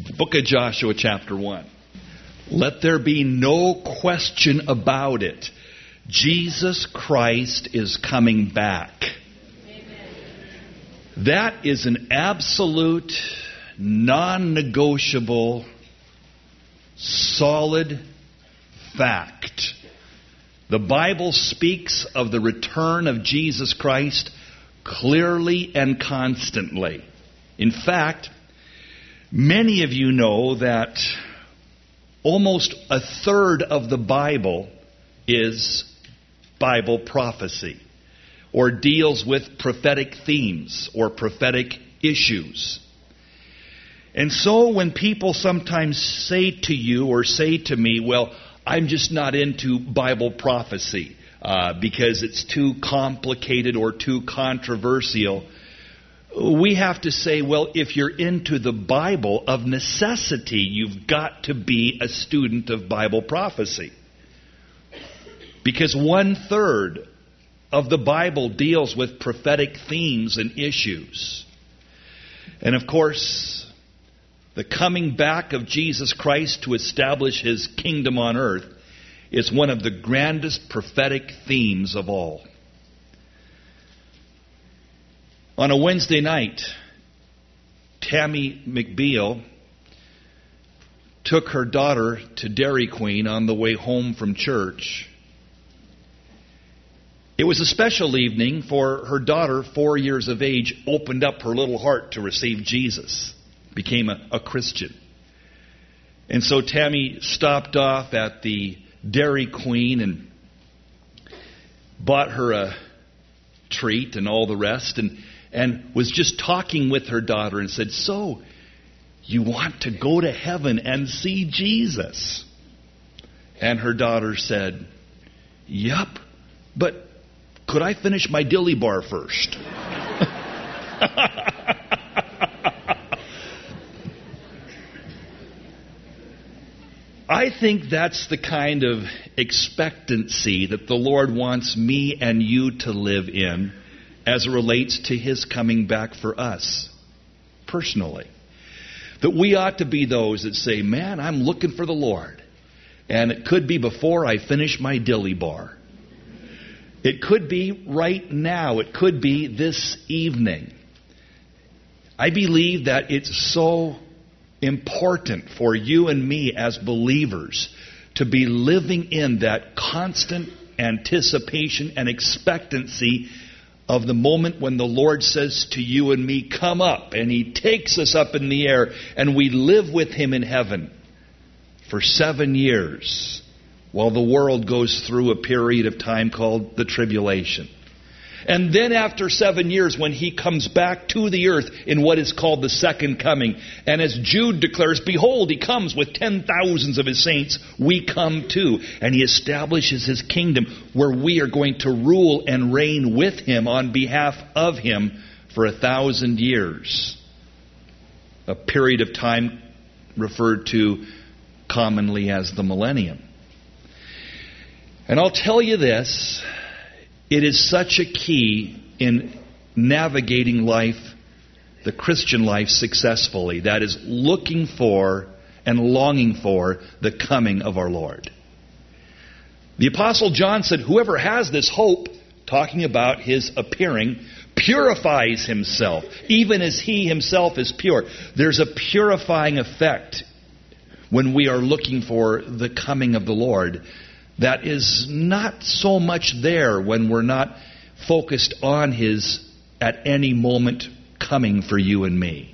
Book of Joshua chapter 1. Let there be no question about it. Jesus Christ is coming back. That is an absolute, non-negotiable, solid fact. The Bible speaks of the return of Jesus Christ clearly and constantly. In fact, many of you know that almost a third of the Bible is Bible prophecy, or deals with prophetic themes or prophetic issues. And so when people sometimes say to you or say to me, well, I'm just not into Bible prophecy because it's too complicated or too controversial, we have to say, well, if you're into the Bible, of necessity, you've got to be a student of Bible prophecy. Because 1/3 of the Bible deals with prophetic themes and issues. And of course, the coming back of Jesus Christ to establish His kingdom on earth is one of the grandest prophetic themes of all. On a Wednesday night, Tammy McBeal took her daughter to Dairy Queen on the way home from church. It was a special evening, for her daughter, 4 years of age, opened up her little heart to receive Jesus, became a Christian. And so Tammy stopped off at the Dairy Queen and bought her a treat and all the rest, and was just talking with her daughter and said, so, you want to go to heaven and see Jesus? And her daughter said, yup, but could I finish my dilly bar first? I think that's the kind of expectancy that the Lord wants me and you to live in as it relates to His coming back for us personally. That we ought to be those that say, man, I'm looking for the Lord. And it could be before I finish my dilly bar. It could be right now. It could be this evening. I believe that it's so important for you and me as believers to be living in that constant anticipation and expectancy of the moment when the Lord says to you and me, come up, and He takes us up in the air, and we live with Him in heaven for 7 years while the world goes through a period of time called the tribulation. And then after 7 years, when He comes back to the earth in what is called the second coming, and as Jude declares, behold, He comes with 10,000s of His saints, we come too. And He establishes His kingdom where we are going to rule and reign with Him on behalf of Him for 1,000 years. A period of time referred to commonly as the millennium. And I'll tell you this, it is such a key in navigating life, the Christian life, successfully. That is looking for and longing for the coming of our Lord. The Apostle John said, whoever has this hope, talking about His appearing, purifies himself, even as He Himself is pure. There's a purifying effect when we are looking for the coming of the Lord. That is not so much there when we're not focused on His at any moment coming for you and me.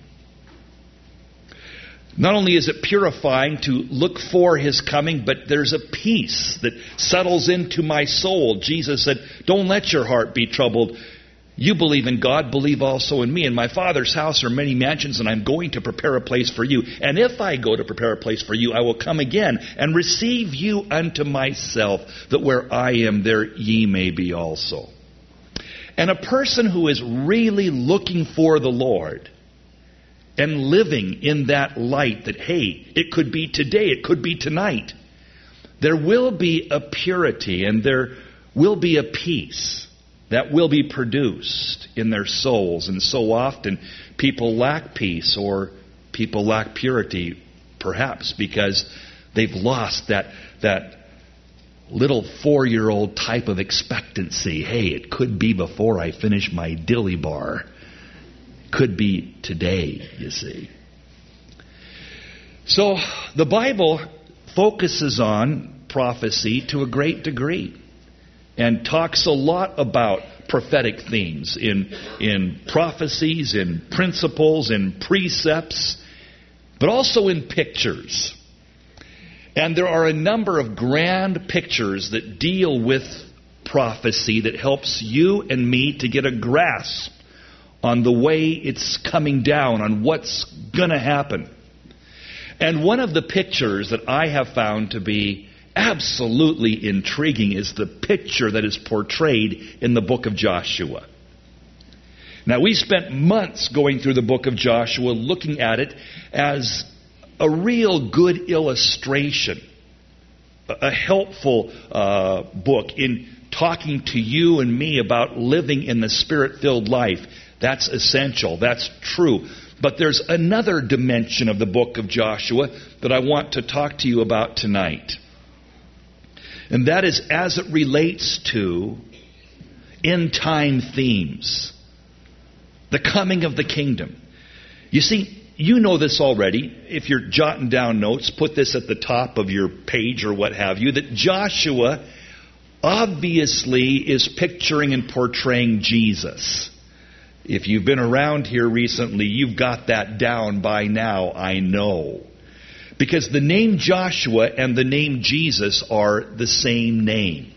Not only is it purifying to look for His coming, but there's a peace that settles into my soul. Jesus said, don't let your heart be troubled. You believe in God, believe also in me. In my Father's house are many mansions, and I'm going to prepare a place for you. And if I go to prepare a place for you, I will come again and receive you unto myself, that where I am, there ye may be also. And a person who is really looking for the Lord and living in that light that, hey, it could be today, it could be tonight, there will be a purity and there will be a peace that will be produced in their souls. And so often people lack peace or People lack purity, perhaps because they've lost that little 4-year-old type of expectancy. Hey, it could be before I finish my dilly bar. Could be today, you see. So the Bible focuses on prophecy to a great degree and talks a lot about prophetic themes in prophecies, in principles, in precepts, but also in pictures. And there are a number of grand pictures that deal with prophecy that helps you and me to get a grasp on the way it's coming down, on what's going to happen. And one of the pictures that I have found to be absolutely intriguing is the picture that is portrayed in the book of Joshua. Now, we spent months going through the book of Joshua, looking at it as a real good illustration, a helpful book in talking to you and me about living in the Spirit-filled life. That's essential. That's true. But there's another dimension of the book of Joshua that I want to talk to you about tonight. And that is as it relates to end-time themes. The coming of the kingdom. You see, you know this already. If you're jotting down notes, put this at the top of your page or what have you, that Joshua obviously is picturing and portraying Jesus. If you've been around here recently, you've got that down by now, I know. Because the name Joshua and the name Jesus are the same name.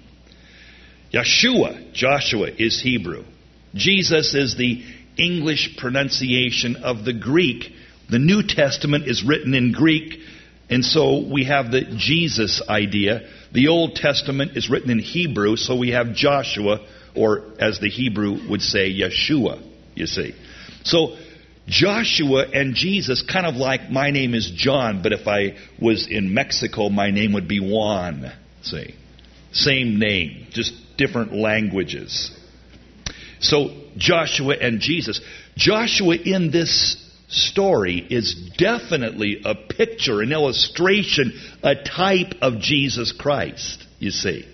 Yeshua, Joshua, is Hebrew. Jesus is the English pronunciation of the Greek. The New Testament is written in Greek, and so we have the Jesus idea. The Old Testament is written in Hebrew, so we have Joshua, or as the Hebrew would say, Yeshua, you see. So Joshua and Jesus, kind of like my name is John, but if I was in Mexico, my name would be Juan. See? Same name, just different languages. So Joshua and Jesus. Joshua in this story is definitely a picture, an illustration, a type of Jesus Christ, you see.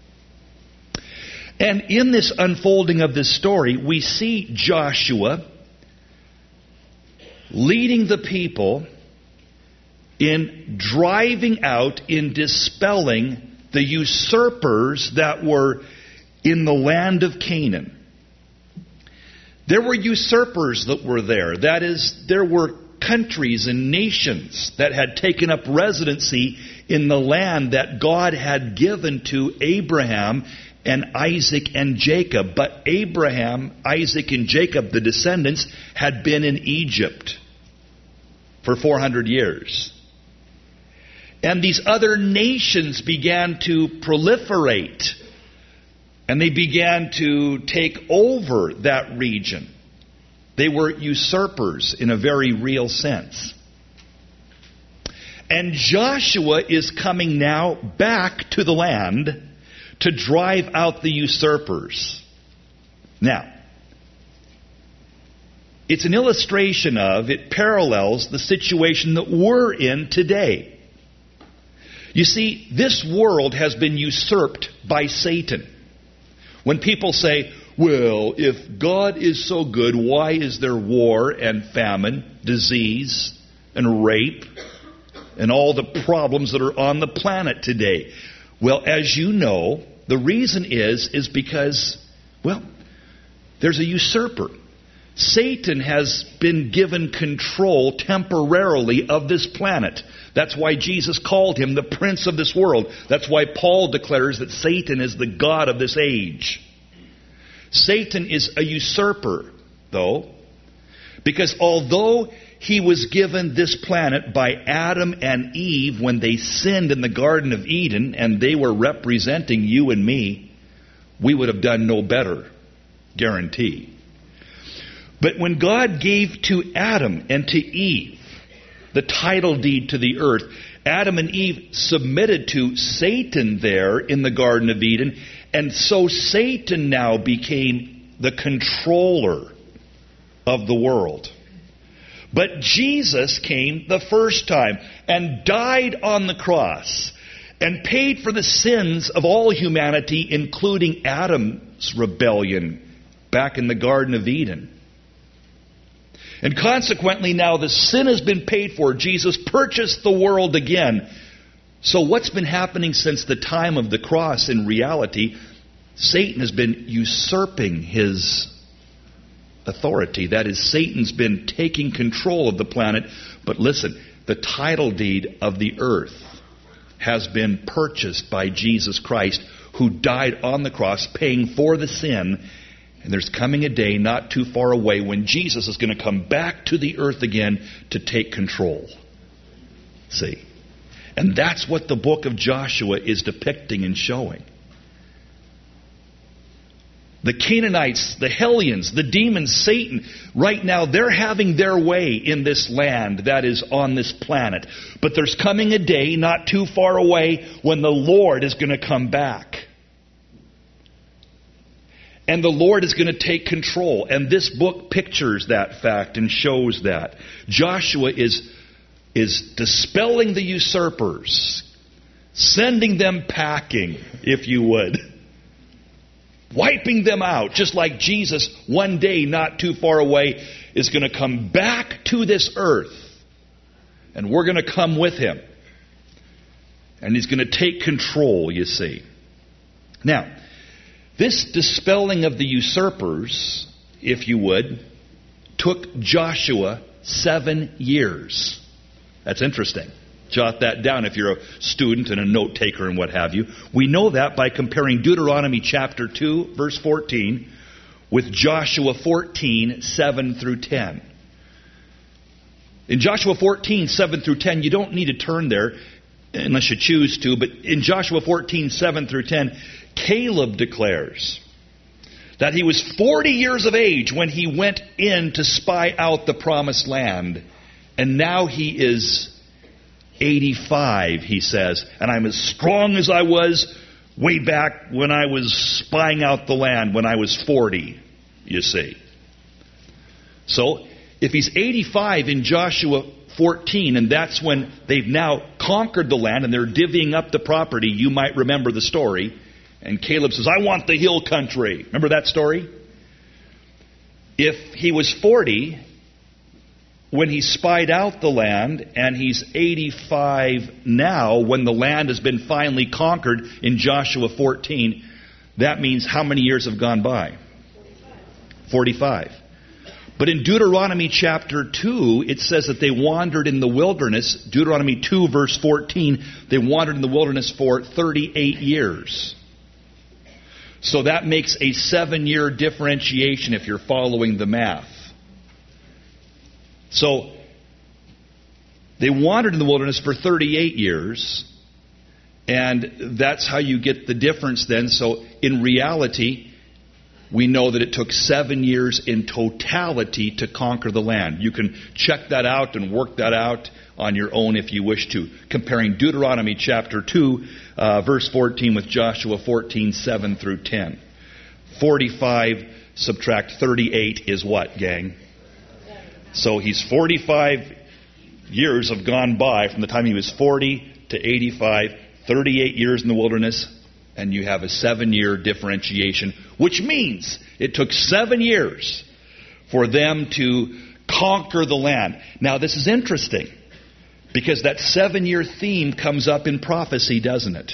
And in this unfolding of this story, we see Joshua leading the people in driving out, in dispelling the usurpers that were in the land of Canaan. There were usurpers that were there. That is, there were countries and nations that had taken up residency in the land that God had given to Abraham and Isaac and Jacob. But Abraham, Isaac, and Jacob, the descendants, had been in Egypt for 400 years. And these other nations began to proliferate. And they began to take over that region. They were usurpers in a very real sense. And Joshua is coming now back to the land to drive out the usurpers. Now, it's an illustration of, it parallels the situation that we're in today. You see, this world has been usurped by Satan. When people say, well, if God is so good, why is there war and famine, disease and rape and all the problems that are on the planet today? Well, as you know, the reason is because, well, there's a usurper. Satan has been given control temporarily of this planet. That's why Jesus called him the prince of this world. That's why Paul declares that Satan is the god of this age. Satan is a usurper, though, because although he was given this planet by Adam and Eve when they sinned in the Garden of Eden, and they were representing you and me, we would have done no better, guarantee. But when God gave to Adam and to Eve the title deed to the earth, Adam and Eve submitted to Satan there in the Garden of Eden, and so Satan now became the controller of the world. But Jesus came the first time and died on the cross and paid for the sins of all humanity, including Adam's rebellion back in the Garden of Eden. And consequently, now the sin has been paid for. Jesus purchased the world again. So what's been happening since the time of the cross in reality? Satan has been usurping his authority. That is, Satan's been taking control of the planet. But listen, the title deed of the earth has been purchased by Jesus Christ, who died on the cross, paying for the sin. And there's coming a day not too far away when Jesus is going to come back to the earth again to take control. See? And that's what the book of Joshua is depicting and showing. The Canaanites, the Hellions, the demons, Satan, right now they're having their way in this land that is on this planet. But there's coming a day not too far away when the Lord is going to come back. And the Lord is going to take control. And this book pictures that fact and shows that. Joshua is dispelling the usurpers, sending them packing, if you would. Wiping them out, just like Jesus one day not too far away is going to come back to this earth. And we're going to come with him. And he's going to take control, you see. Now, this dispelling of the usurpers, if you would, took Joshua 7 years. That's interesting. Jot that down if you're a student and a note taker and what have you. We know that by comparing Deuteronomy chapter 2, verse 14, with Joshua 14, 7 through 10. In Joshua 14, 7 through 10, you don't need to turn there unless you choose to, but in Joshua 14, 7 through 10, Caleb declares that he was 40 years of age when he went in to spy out the promised land. And now he is 85, he says. And I'm as strong as I was way back when I was spying out the land when I was 40, you see. So, if he's 85 in Joshua 14, and that's when they've now conquered the land and they're divvying up the property, you might remember the story. And Caleb says, I want the hill country. Remember that story? If he was 40 when he spied out the land, and he's 85 now when the land has been finally conquered in Joshua 14, that means how many years have gone by? 45. But in Deuteronomy chapter 2, it says that they wandered in the wilderness. Deuteronomy 2 verse 14, they wandered in the wilderness for 38 years. So that makes a 7-year differentiation if you're following the math. So they wandered in the wilderness for 38 years, and that's how you get the difference then. So in reality, we know that it took 7 years in totality to conquer the land. You can check that out and work that out on your own if you wish to. Comparing Deuteronomy chapter 2, verse 14 with Joshua 14, 7 through 10. 45 subtract 38 is what, gang? So he's 45 years have gone by from the time he was 40 to 85, 38 years in the wilderness, and you have a 7-year differentiation, which means it took 7 years for them to conquer the land. Now, this is interesting, because that 7-year theme comes up in prophecy, doesn't it?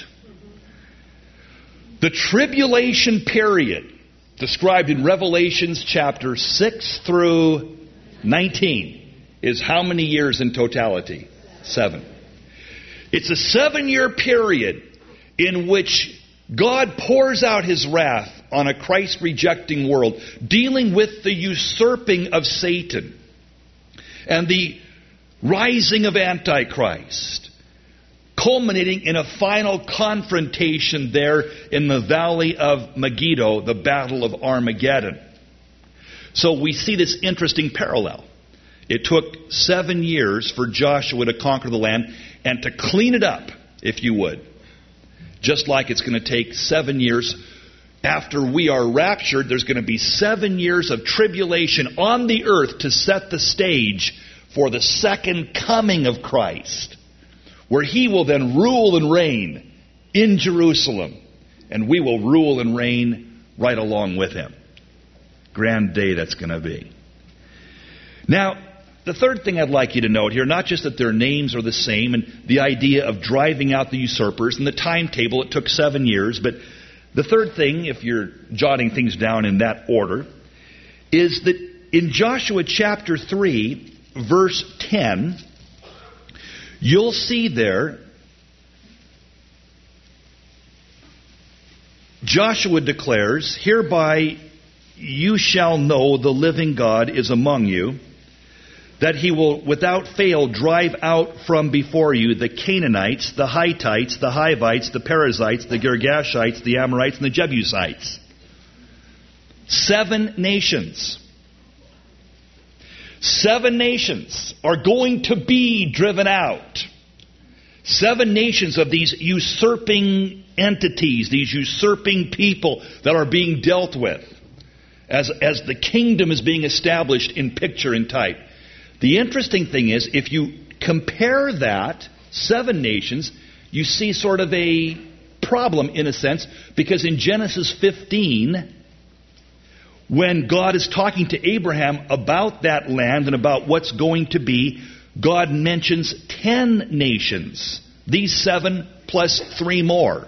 The tribulation period, described in Revelations chapter 6 through 19, is how many years in totality? 7. It's a 7-year period in which God pours out His wrath on a Christ-rejecting world, dealing with the usurping of Satan and the rising of Antichrist, culminating in a final confrontation there in the valley of Megiddo, the battle of Armageddon. So we see this interesting parallel. It took 7 years for Joshua to conquer the land and to clean it up, if you would. Just like it's going to take 7 years after we are raptured, there's going to be 7 years of tribulation on the earth to set the stage for the second coming of Christ, where He will then rule and reign in Jerusalem, and we will rule and reign right along with Him. Grand day that's going to be. Now, the third thing I'd like you to note here, not just that their names are the same and the idea of driving out the usurpers and the timetable, it took 7 years, but the third thing, if you're jotting things down in that order, is that in Joshua chapter 3, verse 10, you'll see there, Joshua declares, "Hereby you shall know the living God is among you, that He will without fail drive out from before you the Canaanites, the Hittites, the Hivites, the Perizzites, the Girgashites, the Amorites, and the Jebusites." 7 nations. 7 nations are going to be driven out. 7 nations of these usurping entities, these usurping people that are being dealt with as the kingdom is being established in picture and type. The interesting thing is, if you compare that, 7 nations, you see sort of a problem in a sense, because in Genesis 15, when God is talking to Abraham about that land and about what's going to be, God mentions 10 nations. These 7 plus 3 more.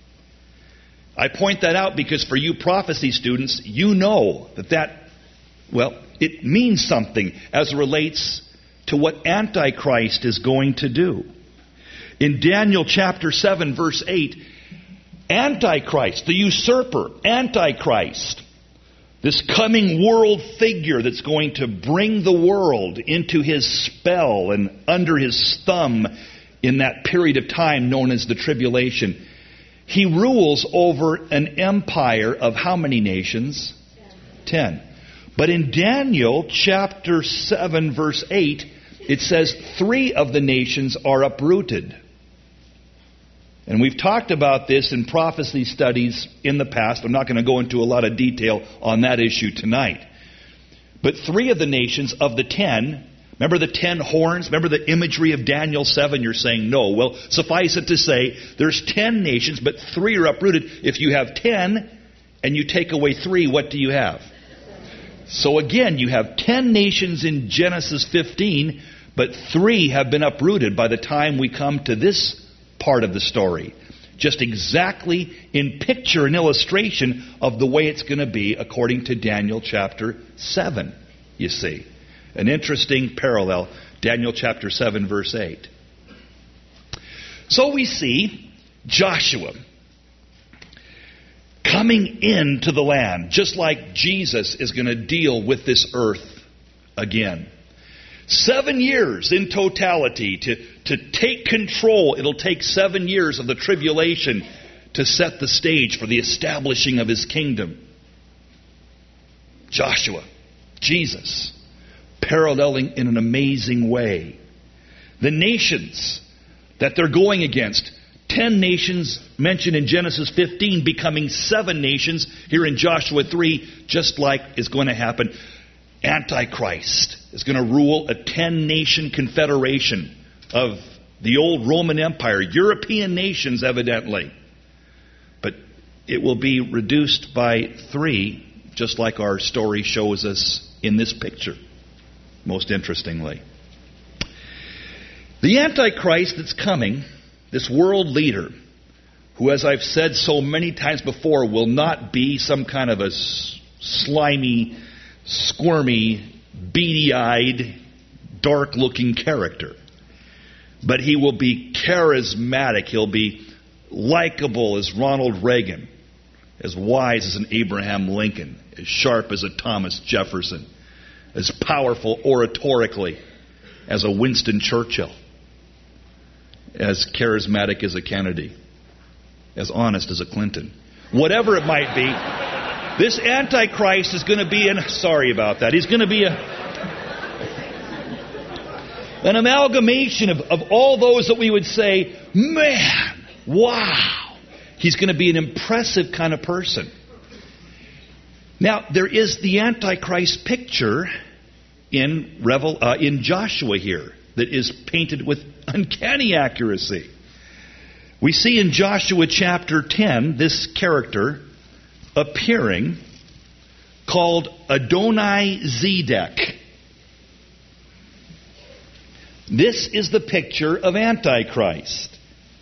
I point that out because for you prophecy students, you know that it means something as it relates to what Antichrist is going to do. In Daniel chapter 7, verse 8, Antichrist, the usurper, Antichrist, this coming world figure that's going to bring the world into his spell and under his thumb in that period of time known as the tribulation. He rules over an empire of how many nations? 10. But in Daniel chapter 7 verse 8, it says 3 of the nations are uprooted. And we've talked about this in prophecy studies in the past. I'm not going to go into a lot of detail on that issue tonight. But 3 of the nations of the 10, remember the 10 horns? Remember the imagery of Daniel 7? You're saying no. Well, suffice it to say, there's 10 nations, but 3 are uprooted. If you have 10 and you take away 3, what do you have? So again, you have 10 nations in Genesis 15, but 3 have been uprooted by the time we come to this part of the story. Just exactly in picture and illustration of the way it's going to be according to Daniel chapter 7, you see. An interesting parallel, Daniel chapter 7 verse 8. So we see Joshua coming into the land, just like Jesus is going to deal with this earth again. 7 years in totality to take control. It'll take 7 years of the tribulation to set the stage for the establishing of His kingdom. Joshua, Jesus, paralleling in an amazing way. The nations that they're going against, 10 nations mentioned in Genesis 15 becoming 7 nations here in Joshua 3, just like is going to happen. Antichrist is going to rule a 10-nation confederation of the old Roman Empire, European nations evidently. But it will be reduced by 3, just like our story shows us in this picture, most interestingly. The Antichrist that's coming, this world leader, who, as I've said so many times before, will not be some kind of a slimy, squirmy, beady-eyed, dark-looking character. But he will be charismatic. He'll be likable as Ronald Reagan, as wise as an Abraham Lincoln, as sharp as a Thomas Jefferson, as powerful oratorically as a Winston Churchill, as charismatic as a Kennedy, as honest as a Clinton. Whatever it might be, this Antichrist is going to be he's going to be an amalgamation of all those that we would say, man, wow. He's going to be an impressive kind of person. Now, there is the Antichrist picture in Joshua here that is painted with uncanny accuracy. We see in Joshua chapter 10 this character appearing called Adoni-Zedek. This is the picture of Antichrist.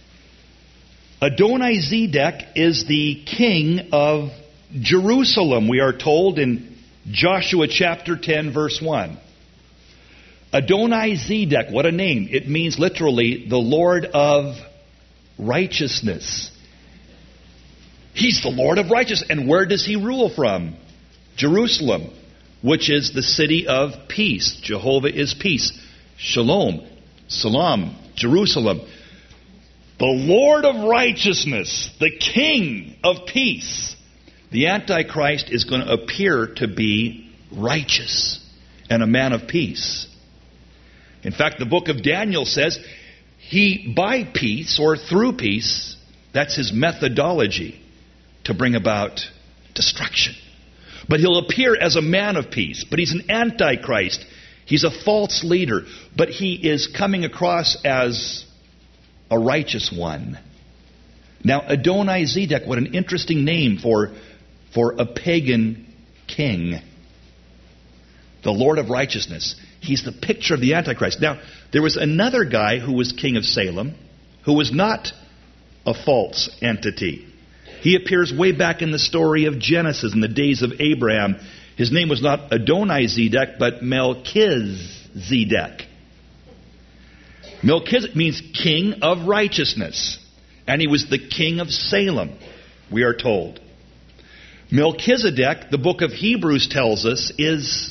Adoni-Zedek is the king of Jerusalem, we are told in Joshua chapter 10, verse 1. Adoni-Zedek, what a name. It means literally the Lord of righteousness. He's the Lord of righteousness. And where does he rule from? Jerusalem, which is the city of peace. Jehovah is peace. Shalom, Salam, Jerusalem. The Lord of righteousness, the King of peace. The Antichrist is going to appear to be righteous and a man of peace. In fact, the book of Daniel says he, by peace or through peace, that's his methodology to bring about destruction. But he'll appear as a man of peace. But he's an Antichrist. He's a false leader. But he is coming across as a righteous one. Now, Adoni-Zedek, what an interesting name for a pagan king. The Lord of righteousness. He's the picture of the Antichrist. Now, there was another guy who was king of Salem who was not a false entity. He appears way back in the story of Genesis in the days of Abraham. His name was not Adoni-Zedek, but Melchizedek. Melchizedek means king of righteousness. And he was the king of Salem, we are told. Melchizedek, the book of Hebrews tells us, is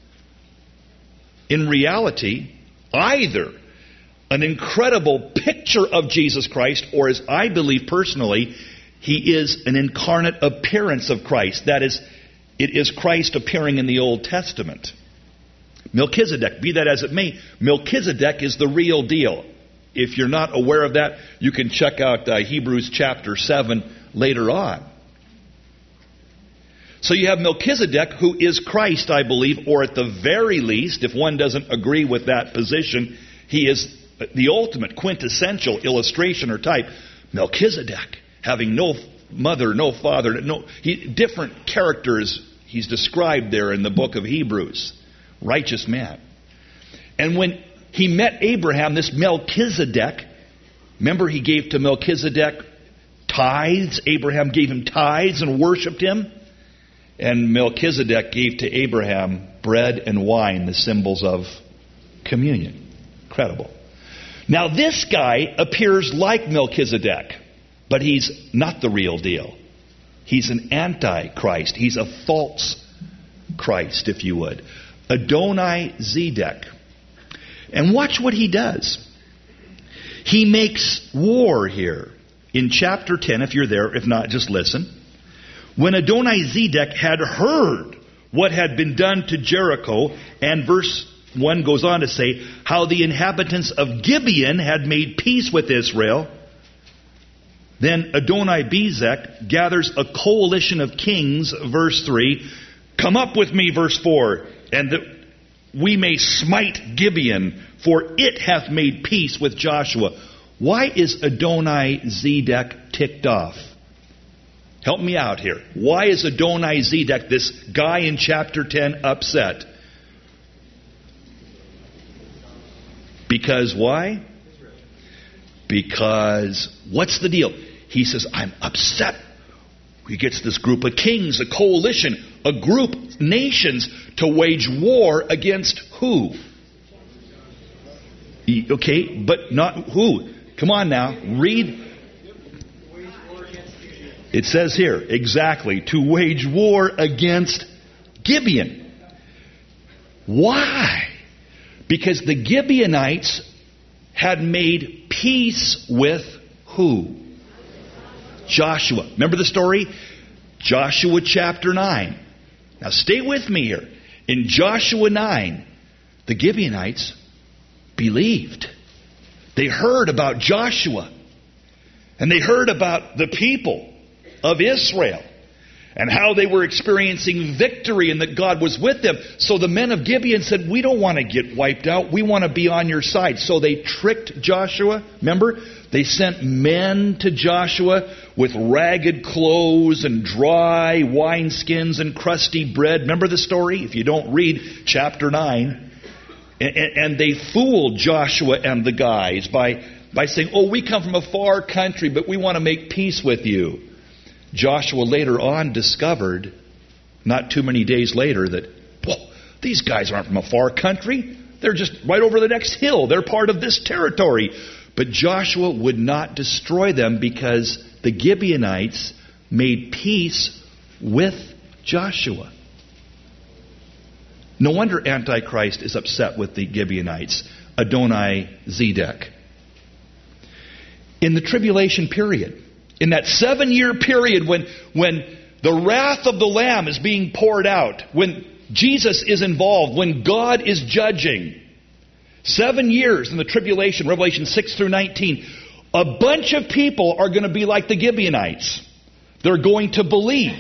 in reality either an incredible picture of Jesus Christ, or as I believe personally, he is an incarnate appearance of Christ. That is, it is Christ appearing in the Old Testament. Melchizedek, be that as it may, Melchizedek is the real deal. If you're not aware of that, you can check out Hebrews chapter 7 later on. So you have Melchizedek, who is Christ, I believe, or at the very least, if one doesn't agree with that position, he is the ultimate quintessential illustration or type. Melchizedek, having no mother, no father, different characters he's described there in the book of Hebrews. Righteous man. And when he met Abraham, this Melchizedek, remember he gave to Melchizedek tithes. Abraham gave him tithes and worshipped him. And Melchizedek gave to Abraham bread and wine, the symbols of communion. Incredible. Now this guy appears like Melchizedek, but he's not the real deal. He's an antichrist. He's a false Christ, if you would. Adoni-Zedek. And watch what he does. He makes war here. In chapter 10, if you're there, if not, just listen. When Adoni-Zedek had heard what had been done to Jericho, and verse 1 goes on to say, how the inhabitants of Gibeon had made peace with Israel, then Adoni-Bezek gathers a coalition of kings, verse 3, come up with me, verse 4, and that we may smite Gibeon, for it hath made peace with Joshua. Why is Adoni-Zedek ticked off? Help me out here. Why is Adoni-Zedek, this guy in chapter 10, upset? Because why? Because what's the deal? He says, I'm upset. He gets this group of kings, a coalition, a group, nations, to wage war against who? Okay, but not who? Come on now, read. It says here, exactly, to wage war against Gibeon. Why? Because the Gibeonites had made peace with who? Joshua. Remember the story? Joshua chapter 9. Now stay with me here. In Joshua 9, the Gibeonites believed. They heard about Joshua. And they heard about the people of Israel. and how they were experiencing victory and that God was with them. So the men of Gibeon said, we don't want to get wiped out. We want to be on your side. So they tricked Joshua. Remember? They sent men to Joshua with ragged clothes and dry wineskins and crusty bread. Remember the story? If you don't read chapter 9. And they fooled Joshua and the guys by saying, oh, we come from a far country, but we want to make peace with you. Joshua later on discovered, not too many days later, that, whoa, these guys aren't from a far country. They're just right over the next hill. They're part of this territory. But Joshua would not destroy them because the Gibeonites made peace with Joshua. No wonder Antichrist is upset with the Gibeonites, Adoni-Zedek. In the tribulation period, in that 7-year period when the wrath of the Lamb is being poured out, when Jesus is involved, when God is judging, 7 years in the tribulation, Revelation 6 through 19, a bunch of people are going to be like the Gibeonites. They're going to believe.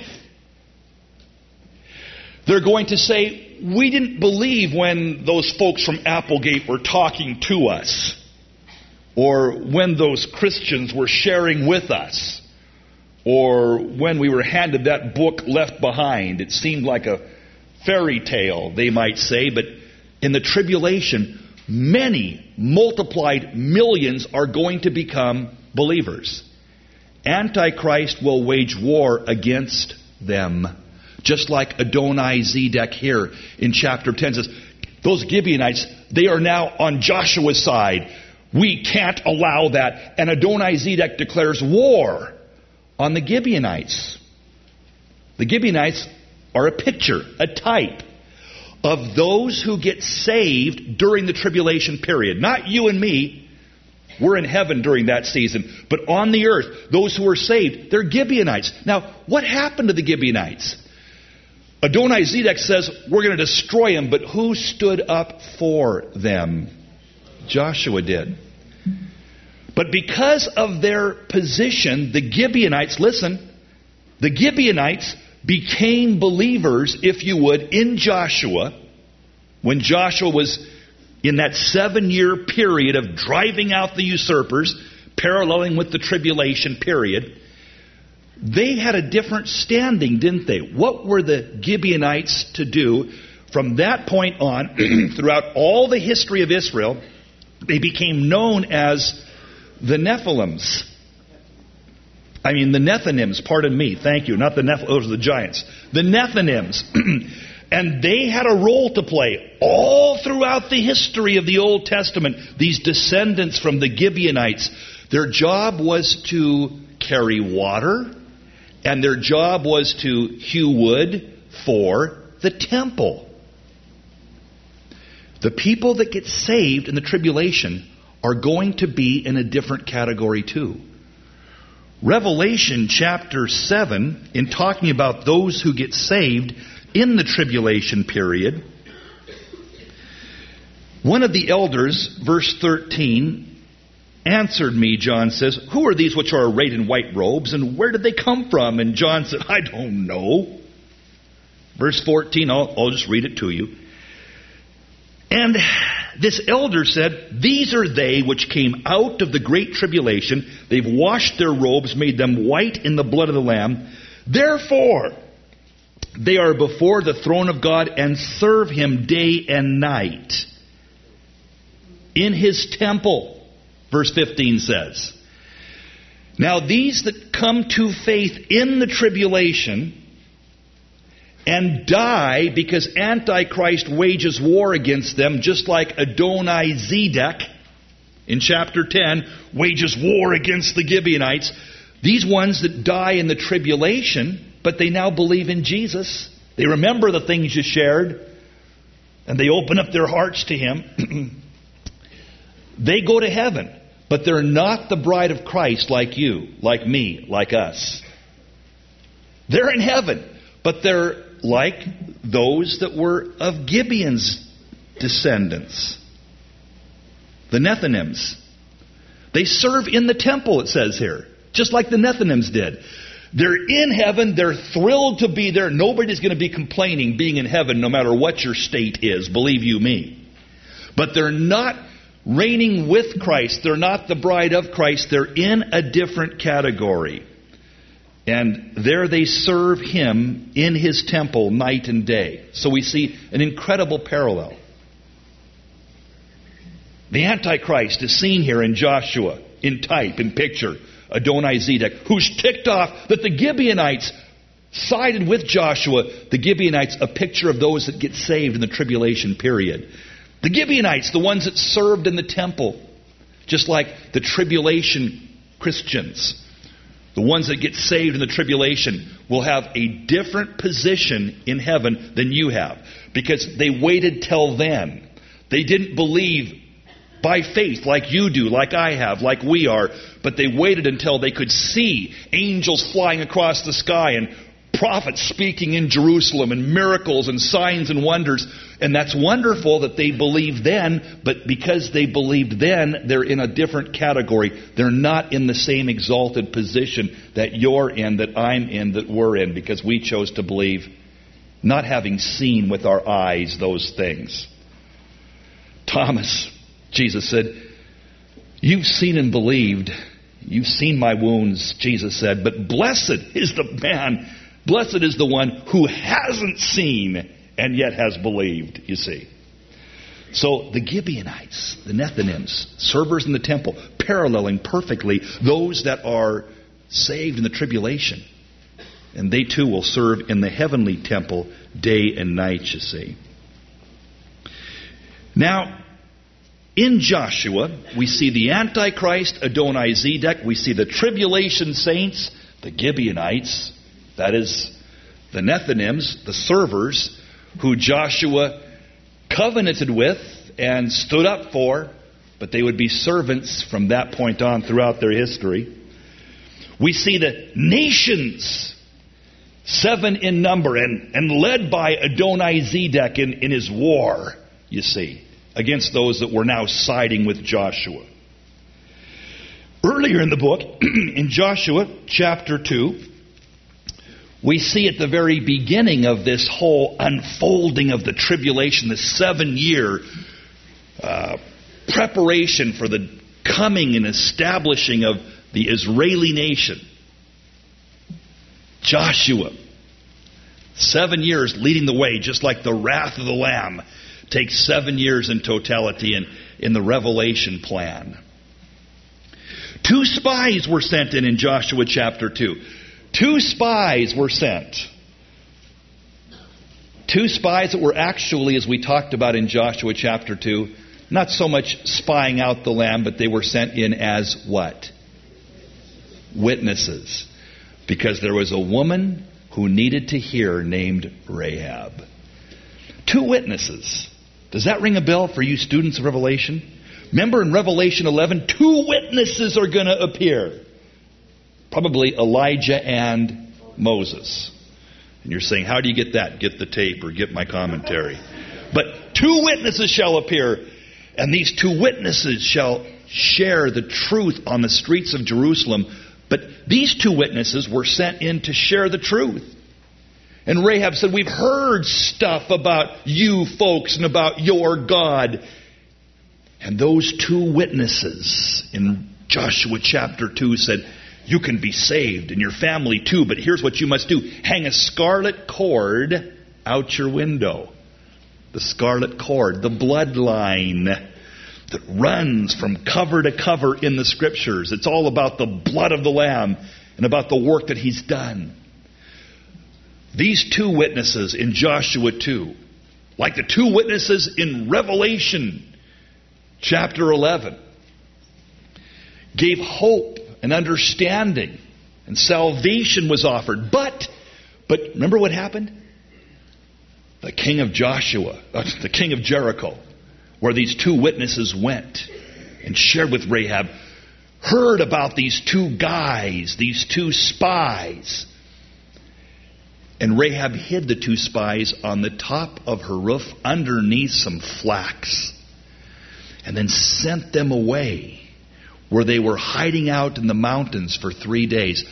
They're going to say, we didn't believe when those folks from Applegate were talking to us, or when those Christians were sharing with us, or when we were handed that book Left Behind. It seemed like a fairy tale, they might say, but in the tribulation, many, multiplied millions are going to become believers. Antichrist will wage war against them. Just like Adoni-Zedek here in chapter 10 says, those Gibeonites, they are now on Joshua's side. We can't allow that. And Adoni-Zedek declares war on the Gibeonites. The Gibeonites are a picture, a type of those who get saved during the tribulation period. Not you and me. We're in heaven during that season. But on the earth, those who are saved, they're Gibeonites. Now, what happened to the Gibeonites? Adoni-Zedek says, we're going to destroy them, but who stood up for them? Joshua did. But because of their position, the Gibeonites, listen, the Gibeonites became believers, if you would, in Joshua, when Joshua was in that 7-year period of driving out the usurpers, paralleling with the tribulation period. They had a different standing, didn't they? What were the Gibeonites to do? From that point on, throughout all the history of Israel, they became known as the Nephilims. The Nethinims, pardon me, thank you. Not the Nephilims, those are the giants. The Nethinims. And they had a role to play all throughout the history of the Old Testament. These descendants from the Gibeonites, their job was to carry water, and their job was to hew wood for the temple. The people that get saved in the tribulation are going to be in a different category too. Revelation chapter 7, in talking about those who get saved in the tribulation period, one of the elders, verse 13, answered me, John says, who are these which are arrayed in white robes, and where did they come from? And John said, I don't know. Verse 14, I'll just read it to you. And this elder said, these are they which came out of the great tribulation. They've washed their robes, made them white in the blood of the Lamb. Therefore, they are before the throne of God and serve Him day and night in His temple. Verse 15 says, now these that come to faith in the tribulation and die because Antichrist wages war against them, just like Adoni-Zedek in chapter 10 wages war against the Gibeonites. These ones that die in the tribulation, but they now believe in Jesus. They remember the things you shared, and they open up their hearts to Him. They go to heaven, but they're not the bride of Christ like you, like me, like us. They're in heaven, but they're like those that were of Gibeon's descendants, the Nethinims. They serve in the temple, it says here, just like the Nethinims did. They're in heaven. They're thrilled to be there. Nobody's going to be complaining being in heaven no matter what your state is, believe you me. But they're not reigning with Christ. They're not the bride of Christ. They're in a different category. And there they serve Him in His temple night and day. So we see an incredible parallel. The Antichrist is seen here in Joshua, in type, in picture. Adoni-Zedek, who's ticked off that the Gibeonites sided with Joshua. The Gibeonites, a picture of those that get saved in the tribulation period. The Gibeonites, the ones that served in the temple, just like the tribulation Christians. The ones that get saved in the tribulation will have a different position in heaven than you have. Because they waited till then. They didn't believe by faith like you do, like I have, like we are. But they waited until they could see angels flying across the sky and prophets speaking in Jerusalem and miracles and signs and wonders. And that's wonderful that they believed then, but because they believed then, they're in a different category. They're not in the same exalted position that you're in, that I'm in, that we're in, because we chose to believe, not having seen with our eyes those things. Thomas, Jesus said, "You've seen and believed. You've seen my wounds," Jesus said, "but blessed is the one who hasn't seen and yet has believed," you see. So the Gibeonites, the Nethinims, servers in the temple, paralleling perfectly those that are saved in the tribulation. And they too will serve in the heavenly temple day and night, you see. Now, in Joshua, we see the Antichrist, Adoni-Zedek. We see the tribulation saints, the Gibeonites, that is, the Nethinims, the servers, who Joshua covenanted with and stood up for, but they would be servants from that point on throughout their history. We see the nations, 7 in number, and led by Adoni-Zedek in his war, you see, against those that were now siding with Joshua. Earlier in the book, in Joshua chapter 2, we see at the very beginning of this whole unfolding of the tribulation, the 7-year preparation for the coming and establishing of the Israeli nation. Joshua, 7 years leading the way, just like the wrath of the Lamb takes 7 years in totality in the Revelation plan. 2 spies were sent in Joshua chapter 2. 2 spies were sent. 2 spies that were actually, as we talked about in Joshua chapter 2, not so much spying out the Lamb, but they were sent in as what? Witnesses. Because there was a woman who needed to hear named Rahab. 2 witnesses. Does that ring a bell for you students of Revelation? Remember in Revelation 11, 2 witnesses are going to appear. Probably Elijah and Moses. And you're saying, how do you get that? Get the tape or get my commentary. But 2 witnesses shall appear, and these 2 witnesses shall share the truth on the streets of Jerusalem. But these 2 witnesses were sent in to share the truth. And Rahab said, "We've heard stuff about you folks and about your God." And those 2 witnesses in Joshua chapter 2 said, "You can be saved and your family too, but here's what you must do. Hang a scarlet cord out your window." The scarlet cord, the bloodline that runs from cover to cover in the Scriptures. It's all about the blood of the Lamb and about the work that He's done. These 2 witnesses in Joshua 2, like the 2 witnesses in Revelation chapter 11, gave hope and understanding, and salvation was offered. But remember what happened? The king of the king of Jericho, where these 2 witnesses went and shared with Rahab, heard about these 2 guys, these 2 spies. And Rahab hid the 2 spies on the top of her roof underneath some flax, and then sent them away, where they were hiding out in the mountains for 3 days.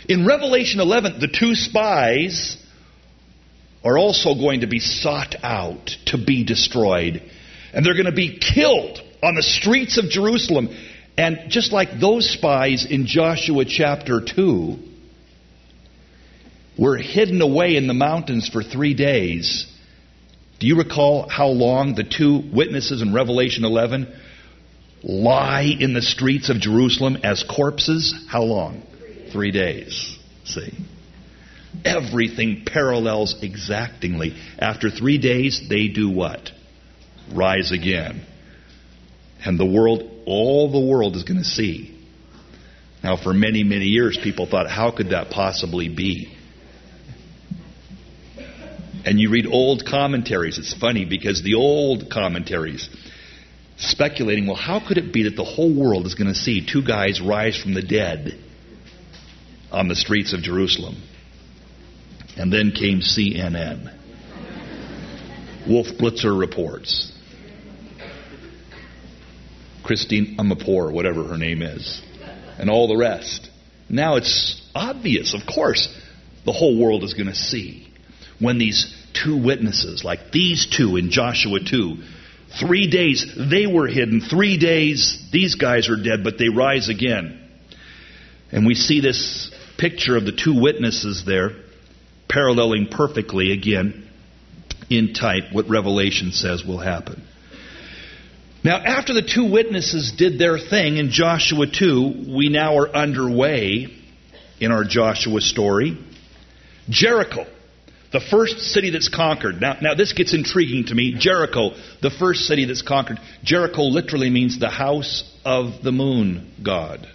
In Revelation 11, the two spies are also going to be sought out to be destroyed. And they're going to be killed on the streets of Jerusalem. And just like those spies in Joshua chapter 2 were hidden away in the mountains for 3 days, do you recall how long the two witnesses in Revelation 11 lie in the streets of Jerusalem as corpses? How long? 3 days. See? Everything parallels exactingly. After 3 days, they do what? Rise again. And the world, all the world is going to see. Now, for many, many years, people thought, how could that possibly be? And you read old commentaries. It's funny because the old commentaries speculating, well, how could it be that the whole world is going to see two guys rise from the dead on the streets of Jerusalem? And then came CNN. Wolf Blitzer reports. Christine Amanpour, whatever her name is. And all the rest. Now it's obvious, of course, the whole world is going to see when these two witnesses, like these two in Joshua 2, 3 days they were hidden, 3 days these guys are dead, but they rise again. And we see this picture of the two witnesses there, paralleling perfectly, again, in type, what Revelation says will happen. Now, after the two witnesses did their thing in Joshua 2, we now are underway in our Joshua story. Jericho, the first city that's conquered. Now this gets intriguing to me. Jericho, the first city that's conquered. Jericho literally means the house of the moon god.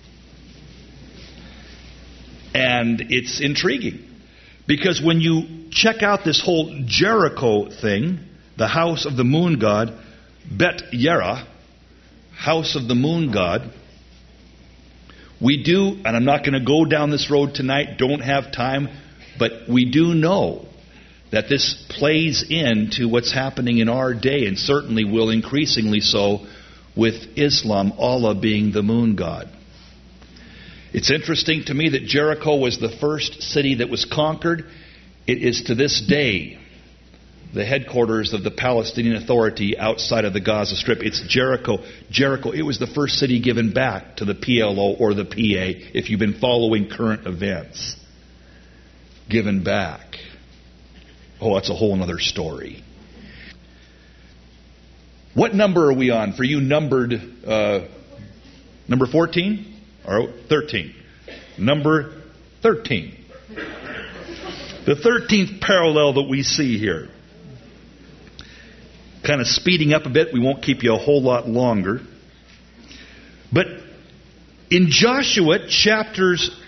And it's intriguing. Because when you check out this whole Jericho thing, the house of the moon god, Bet Yera, house of the moon god, we do, and I'm not going to go down this road tonight, don't have time, but we do know that this plays into what's happening in our day, and certainly will increasingly so with Islam, Allah being the moon god. It's interesting to me that Jericho was the first city that was conquered. It is to this day the headquarters of the Palestinian Authority outside of the Gaza Strip. It's Jericho. Jericho, it was the first city given back to the PLO or the PA, if you've been following current events. Given back. Oh, that's a whole other story. What number are we on? For you numbered, number 14? Or 13. Number 13. The 13th parallel that we see here. Kind of speeding up a bit. We won't keep you a whole lot longer. But in Joshua chapters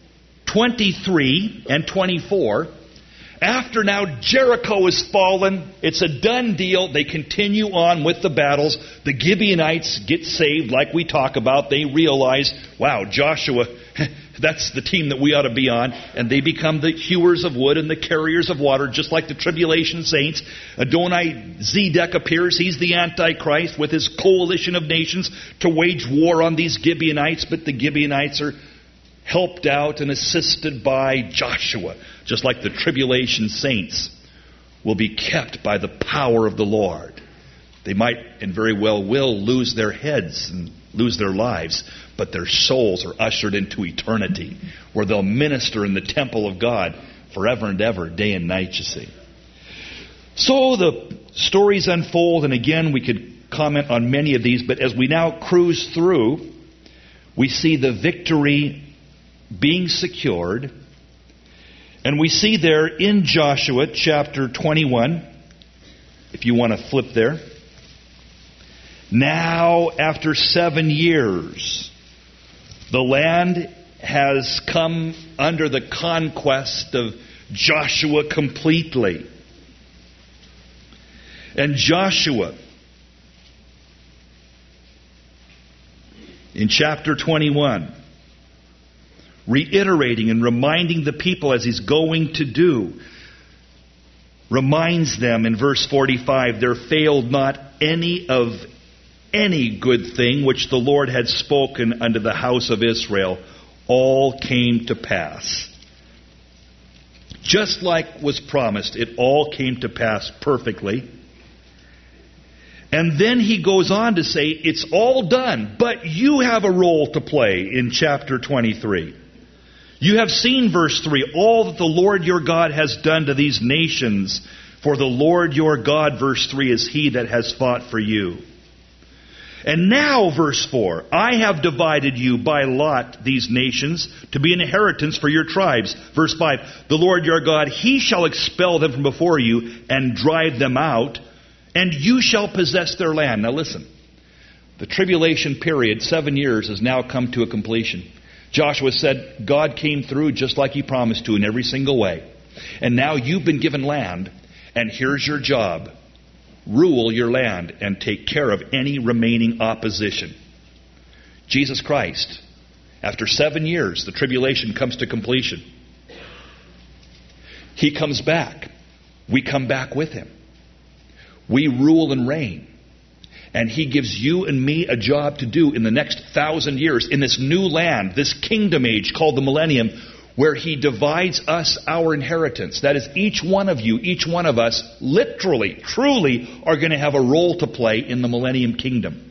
23 and 24, after now Jericho is fallen, it's a done deal. They continue on with the battles. The Gibeonites get saved like we talk about. They realize, wow, Joshua, that's the team that we ought to be on. And they become the hewers of wood and the carriers of water, just like the tribulation saints. Adoni-Zedek appears. He's the Antichrist with his coalition of nations to wage war on these Gibeonites. But the Gibeonites are helped out and assisted by Joshua, just like the tribulation saints will be kept by the power of the Lord. They might and very well will lose their heads and lose their lives, but their souls are ushered into eternity, where they'll minister in the temple of God forever and ever, day and night, you see. So the stories unfold, and again we could comment on many of these, but as we now cruise through, we see the victory being secured. And we see there in Joshua chapter 21, if you want to flip there. Now, after 7 years, the land has come under the conquest of Joshua completely. And Joshua, in chapter 21, reiterating and reminding the people as he's going to do, reminds them in verse 45, there failed not any good thing which the Lord had spoken unto the house of Israel. all came to pass. Just like was promised, it all came to pass perfectly. And then he goes on to say, it's all done, but you have a role to play in chapter 23. You have seen, verse 3, all that the Lord your God has done to these nations. For the Lord your God, verse 3, is he that has fought for you. And now, verse 4, I have divided you by lot these nations to be an inheritance for your tribes. Verse 5, the Lord your God, he shall expel them from before you and drive them out, and you shall possess their land. Now listen, the tribulation period, 7 years, has now come to a completion. Joshua said God came through just like he promised to in every single way. And now you've been given land, and here's your job. Rule your land and take care of any remaining opposition. Jesus Christ, after 7 years, the tribulation comes to completion. He comes back. We come back with him. We rule and reign. And he gives you and me a job to do in the next 1,000 years in this new land, this kingdom age called the millennium, where he divides us our inheritance. That is, each one of you, each one of us, literally, truly, are going to have a role to play in the millennium kingdom.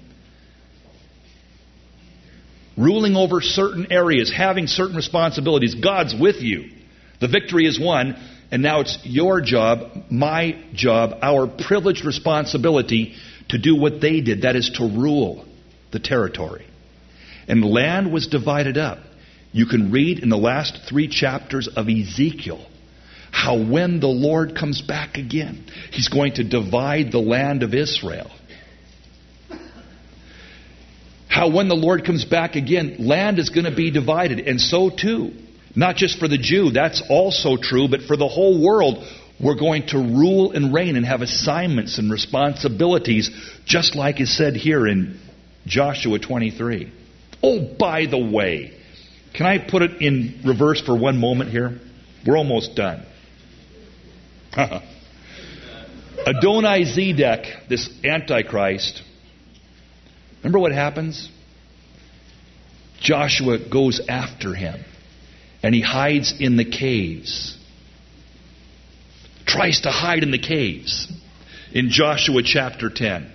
Ruling over certain areas, having certain responsibilities. God's with you. The victory is won, and now it's your job, my job, our privileged responsibility to do what they did. That is to rule the territory. And the land was divided up. You can read in the last 3 chapters of Ezekiel how when the Lord comes back again, he's going to divide the land of Israel. How when the Lord comes back again, land is going to be divided. And so too, not just for the Jew, that's also true, but for the whole world, we're going to rule and reign and have assignments and responsibilities, just like is said here in Joshua 23. Oh, by the way, can I put it in reverse for one moment here? We're almost done. Adoni-Zedek, this Antichrist, remember what happens? Joshua goes after him, and he hides in the caves. Tries to hide in the caves in Joshua chapter 10.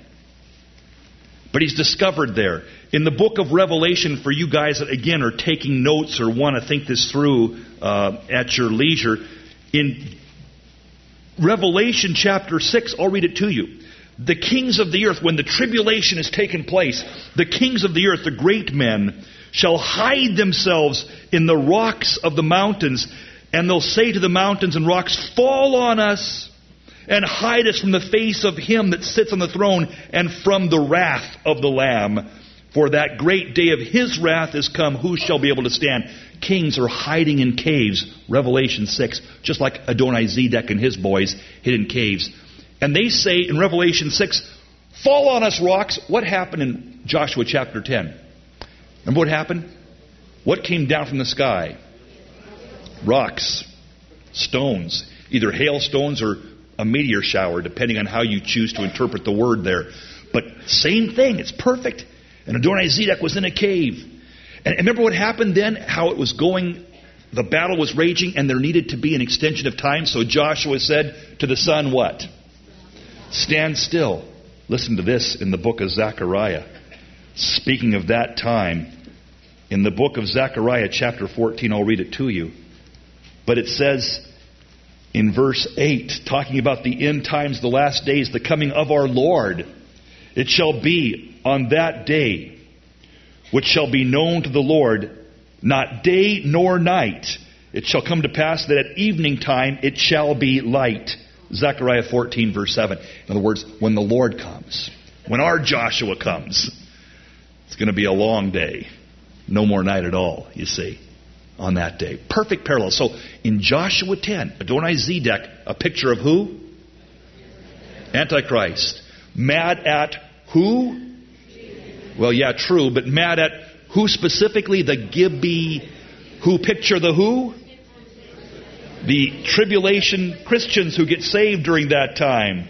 But he's discovered there. In the book of Revelation, for you guys that, again, are taking notes or want to think this through at your leisure, in Revelation chapter 6, I'll read it to you. The kings of the earth, when the tribulation has taken place, the kings of the earth, the great men, shall hide themselves in the rocks of the mountains, and they'll say to the mountains and rocks, fall on us, and hide us from the face of him that sits on the throne, and from the wrath of the Lamb. For that great day of his wrath is come. Who shall be able to stand? Kings are hiding in caves. Revelation 6. Just like Adoni-Zedek and his boys hid in caves. And they say in Revelation 6, fall on us, rocks. What happened in Joshua chapter 10? Remember what happened? What came down from the sky? Rocks. Stones. Either hailstones or a meteor shower, depending on how you choose to interpret the word there. But same thing. It's perfect. And Adoni-Zedek was in a cave. And remember what happened then? How it was going, the battle was raging, and there needed to be an extension of time. So Joshua said to the sun, what? Stand still. Listen to this in the book of Zechariah. Speaking of that time, in the book of Zechariah chapter 14, I'll read it to you. But it says in verse 8, talking about the end times, the last days, the coming of our Lord, it shall be on that day, which shall be known to the Lord, not day nor night. It shall come to pass that at evening time it shall be light. Zechariah 14 verse 7. In other words, when the Lord comes, when our Joshua comes, it's going to be a long day. No more night at all, you see, on that day. Perfect parallel. So in Joshua 10, Adoni-Zedek, a picture of who? Antichrist. Mad at who? Well, yeah, true, but mad at who specifically? The Gibby. Who picture the who? The tribulation Christians who get saved during that time.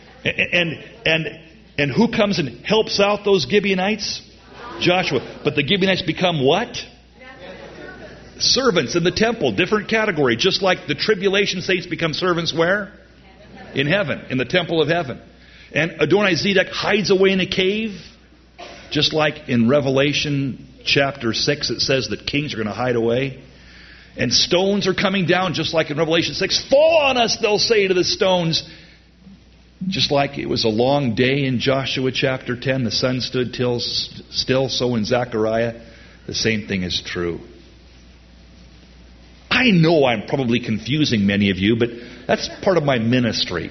And who comes and helps out those Gibeonites? Joshua. But the Gibeonites become what? servants in the temple, different category. Just like the tribulation saints become servants where? In heaven, in the temple of heaven. And Adonai-Zedek hides away in a cave. Just like in Revelation chapter 6, it says that kings are going to hide away. And stones are coming down, just like in Revelation 6. Fall on us, they'll say to the stones. Just like it was a long day in Joshua chapter 10, the sun stood still, so in Zechariah, the same thing is true. I know I'm probably confusing many of you, but that's part of my ministry.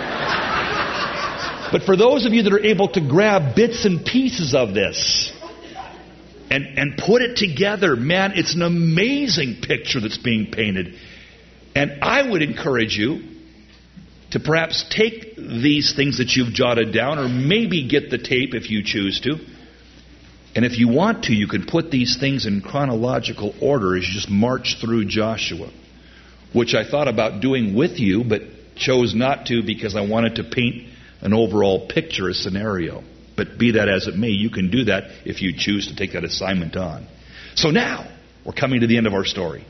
But for those of you that are able to grab bits and pieces of this and put it together, man, it's an amazing picture that's being painted. And I would encourage you to perhaps take these things that you've jotted down, or maybe get the tape if you choose to. And if you want to, you can put these things in chronological order as you just march through Joshua, which I thought about doing with you, but chose not to because I wanted to paint an overall picture, a scenario. But be that as it may, you can do that if you choose to take that assignment on. So now, we're coming to the end of our story.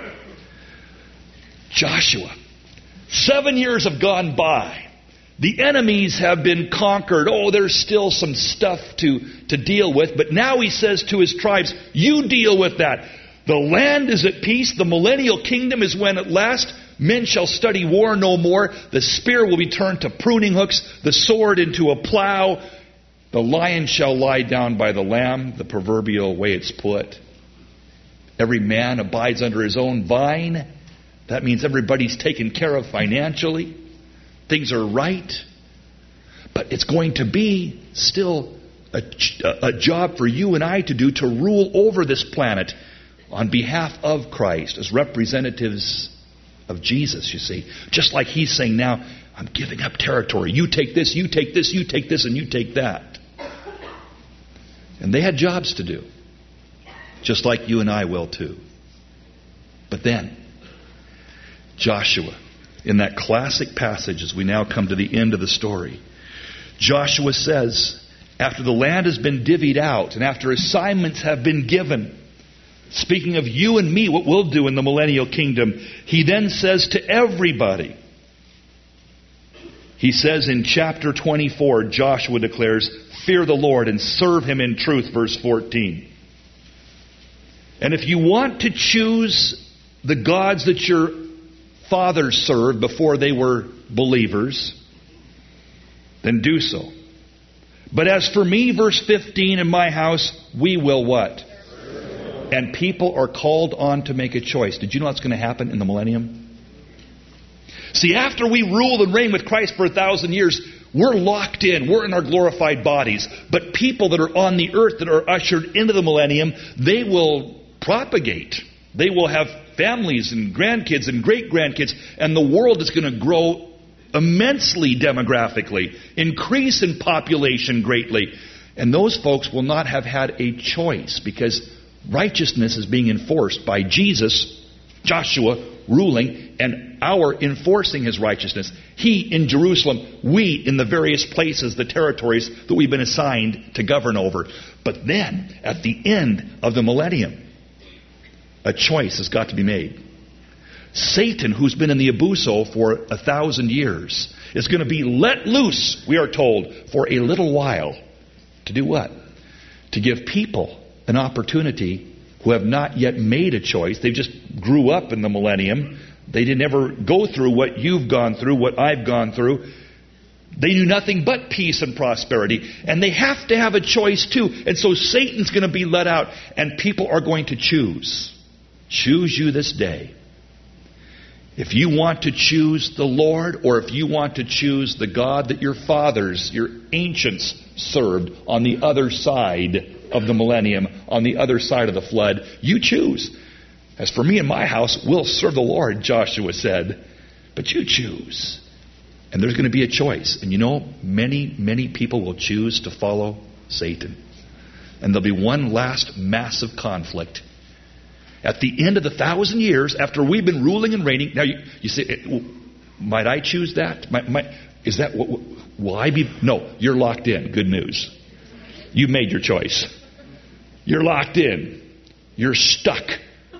Joshua. 7 years have gone by. The enemies have been conquered. Oh, there's still some stuff to deal with. But now he says to his tribes, you deal with that. The land is at peace. The millennial kingdom is when at last men shall study war no more. The spear will be turned to pruning hooks, the sword into a plow. The lion shall lie down by the lamb, the proverbial way it's put. Every man abides under his own vine. That means everybody's taken care of financially. Things are right. But it's going to be still a job for you and I to do, to rule over this planet on behalf of Christ as representatives of Jesus, you see. Just like he's saying now, I'm giving up territory. You take this, you take this, you take this, and you take that. And they had jobs to do. Just like you and I will too. But then, Joshua, in that classic passage as we now come to the end of the story, Joshua says, after the land has been divvied out and after assignments have been given, speaking of you and me, what we'll do in the millennial kingdom, he then says to everybody, he says in chapter 24, Joshua declares, fear the Lord and serve him in truth, verse 14. And if you want to choose the gods that your fathers served before they were believers, then do so. But as for me, verse 15, in my house, we will what? And people are called on to make a choice. Did you know that's going to happen in the millennium? See, after we rule and reign with Christ for 1,000 years, we're locked in. We're in our glorified bodies. But people that are on the earth that are ushered into the millennium, they will propagate. They will have families and grandkids and great-grandkids. And the world is going to grow immensely demographically, increase in population greatly. And those folks will not have had a choice because righteousness is being enforced by Jesus, Joshua, ruling, and our enforcing his righteousness. He in Jerusalem, we in the various places, the territories that we've been assigned to govern over. But then, at the end of the millennium, a choice has got to be made. Satan, who's been in the abuso for 1,000 years, is going to be let loose, we are told, for a little while. To do what? To give people an opportunity who have not yet made a choice. They just grew up in the millennium. They didn't ever go through what you've gone through, what I've gone through. They knew nothing but peace and prosperity. And they have to have a choice too. And so Satan's going to be let out. And people are going to choose. Choose you this day. If you want to choose the Lord, or if you want to choose the God that your fathers, your ancients served on the other side of the millennium, on the other side of the flood, you choose. As for me and my house, we'll serve the Lord, Joshua said. But you choose. And there's going to be a choice. And you know, many, many people will choose to follow Satan. And there'll be one last massive conflict. At the end of the 1,000 years, after we've been ruling and reigning, now you say, might I choose that? Is that what will I be? No, you're locked in. Good news. You made your choice. You're locked in. You're stuck.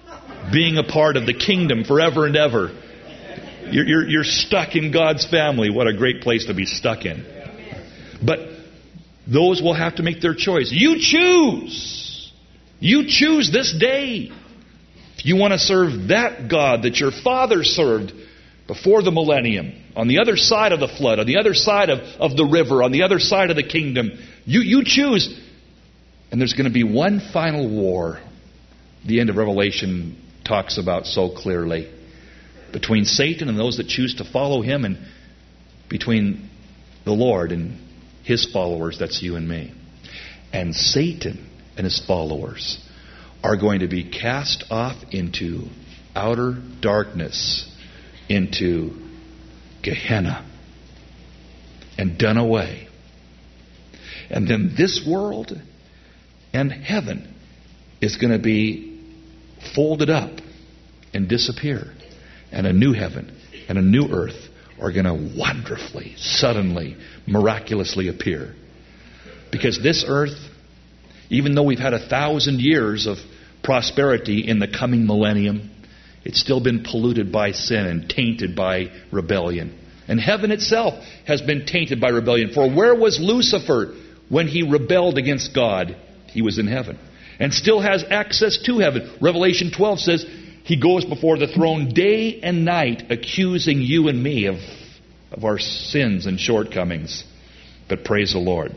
being a part of the kingdom forever and ever. You're stuck in God's family. What a great place to be stuck in. But those will have to make their choice. You choose. You choose this day. If you want to serve that God that your father served before the millennium, on the other side of the flood, on the other side of the river, on the other side of the kingdom, you choose. And there's going to be one final war. The end of Revelation talks about so clearly. Between Satan and those that choose to follow him, and between the Lord and his followers, that's you and me. And Satan and his followers are going to be cast off into outer darkness, into Gehenna, and done away. And then this world and heaven is going to be folded up and disappear. And a new heaven and a new earth are going to wonderfully, suddenly, miraculously appear. Because this earth, even though we've had 1,000 years of prosperity in the coming millennium, it's still been polluted by sin and tainted by rebellion. And heaven itself has been tainted by rebellion. For where was Lucifer when he rebelled against God? He was in heaven. And still has access to heaven. Revelation 12 says, he goes before the throne day and night, accusing you and me of our sins and shortcomings. But praise the Lord.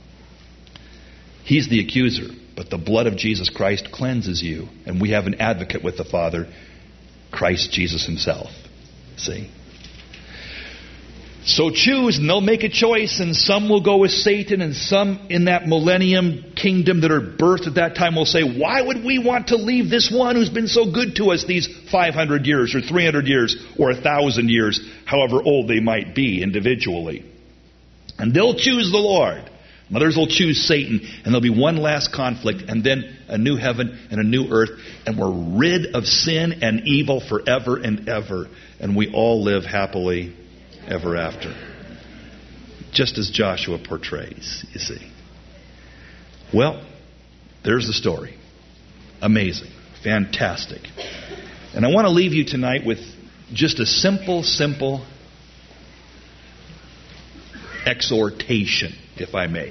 He's the accuser, but the blood of Jesus Christ cleanses you. And we have an advocate with the Father, Christ Jesus himself. See? So choose, and they'll make a choice, and some will go with Satan, and some in that millennium kingdom that are birthed at that time will say, why would we want to leave this one who's been so good to us these 500 years, or 300 years, or 1,000 years, however old they might be individually. And they'll choose the Lord. Others will choose Satan, and there'll be one last conflict, and then a new heaven and a new earth, and we're rid of sin and evil forever and ever, and we all live happily ever after. Just as Joshua portrays, you see. Well, there's the story. Amazing. Fantastic. And I want to leave you tonight with just a simple exhortation, if I may.